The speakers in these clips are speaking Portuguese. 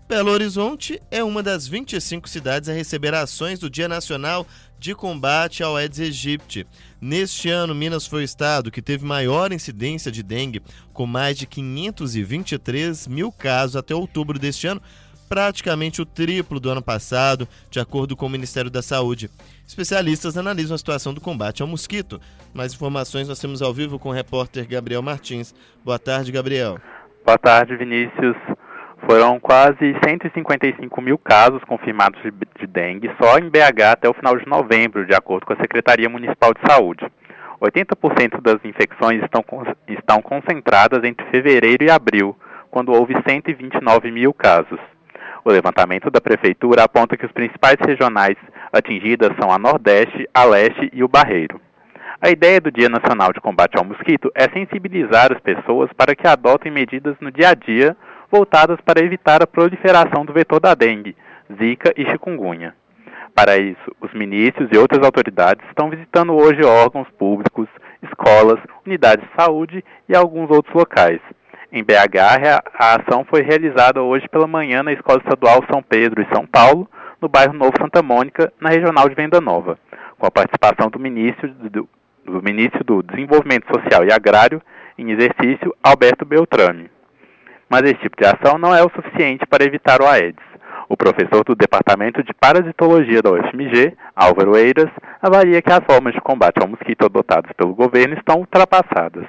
Belo Horizonte é uma das 25 cidades a receber ações do Dia Nacional de Combate ao Aedes aegypti. Neste ano, Minas foi o estado que teve maior incidência de dengue, com mais de 523 mil casos até outubro deste ano, praticamente o triplo do ano passado, de acordo com o Ministério da Saúde. Especialistas analisam a situação do combate ao mosquito. Mais informações nós temos ao vivo com o repórter Gabriel Martins. Boa tarde, Gabriel. Boa tarde, Vinícius. Foram quase 155 mil casos confirmados de dengue só em BH até o final de novembro, de acordo com a Secretaria Municipal de Saúde. 80% das infecções estão concentradas entre fevereiro e abril, quando houve 129 mil casos. O levantamento da Prefeitura aponta que os principais regionais atingidas são a Nordeste, a Leste e o Barreiro. A ideia do Dia Nacional de Combate ao Mosquito é sensibilizar as pessoas para que adotem medidas no dia a dia voltadas para evitar a proliferação do vetor da dengue, zika e chikungunya. Para isso, os ministros e outras autoridades estão visitando hoje órgãos públicos, escolas, unidades de saúde e alguns outros locais. Em BH, a ação foi realizada hoje pela manhã na Escola Estadual São Pedro e São Paulo, no bairro Novo Santa Mônica, na Regional de Venda Nova, com a participação do ministro do Desenvolvimento Social e Agrário, em exercício, Alberto Beltrame. Mas esse tipo de ação não é o suficiente para evitar o Aedes. O professor do Departamento de Parasitologia da UFMG, Álvaro Eiras, avalia que as formas de combate ao mosquito adotadas pelo governo estão ultrapassadas.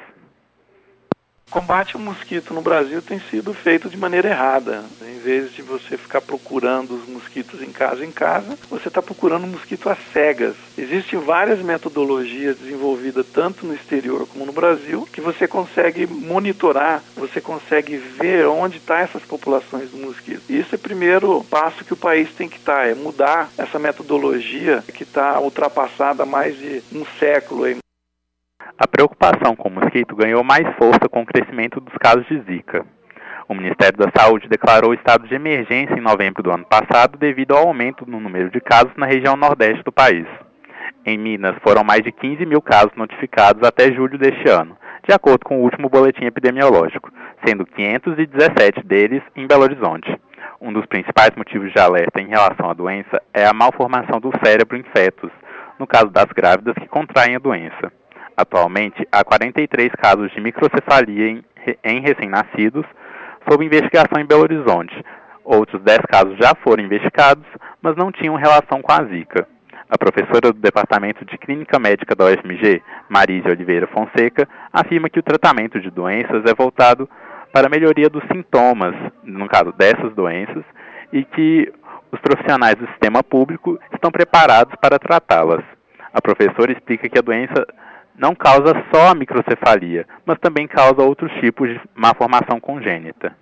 O combate ao mosquito no Brasil tem sido feito de maneira errada. Em vez de você ficar procurando os mosquitos em casa, você está procurando mosquito às cegas. Existem várias metodologias desenvolvidas tanto no exterior como no Brasil, que você consegue monitorar, você consegue ver onde estão essas populações do mosquito. Isso é o primeiro passo que o país tem que estar, é mudar essa metodologia que está ultrapassada há mais de um século aí. A preocupação com o mosquito ganhou mais força com o crescimento dos casos de zika. O Ministério da Saúde declarou estado de emergência em novembro do ano passado devido ao aumento no número de casos na região nordeste do país. Em Minas, foram mais de 15 mil casos notificados até julho deste ano, de acordo com o último boletim epidemiológico, sendo 517 deles em Belo Horizonte. Um dos principais motivos de alerta em relação à doença é a malformação do cérebro em fetos, no caso das grávidas que contraem a doença. Atualmente, há 43 casos de microcefalia em recém-nascidos sob investigação em Belo Horizonte. Outros 10 casos já foram investigados, mas não tinham relação com a zika. A professora do Departamento de Clínica Médica da UFMG, Marísia Oliveira Fonseca, afirma que o tratamento de doenças é voltado para a melhoria dos sintomas, no caso dessas doenças, e que os profissionais do sistema público estão preparados para tratá-las. A professora explica que a doença não causa só a microcefalia, mas também causa outros tipos de malformação congênita.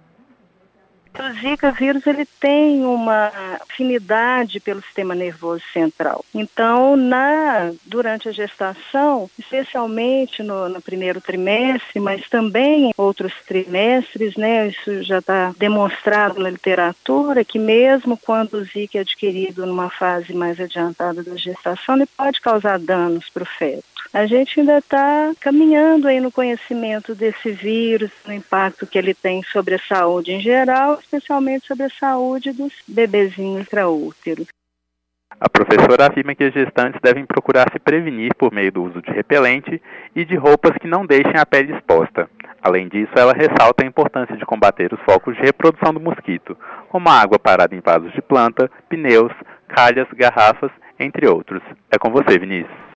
O Zika vírus ele tem uma afinidade pelo sistema nervoso central. Então, durante a gestação, especialmente no primeiro trimestre, mas também em outros trimestres, isso já está demonstrado na literatura, que mesmo quando o Zika é adquirido numa fase mais adiantada da gestação, ele pode causar danos para o feto. A gente ainda está caminhando aí no conhecimento desse vírus, no impacto que ele tem sobre a saúde em geral, especialmente sobre a saúde dos bebezinhos intraúteros. A professora afirma que as gestantes devem procurar se prevenir por meio do uso de repelente e de roupas que não deixem a pele exposta. Além disso, ela ressalta a importância de combater os focos de reprodução do mosquito, como a água parada em vasos de planta, pneus, calhas, garrafas, entre outros. É com você, Vinícius.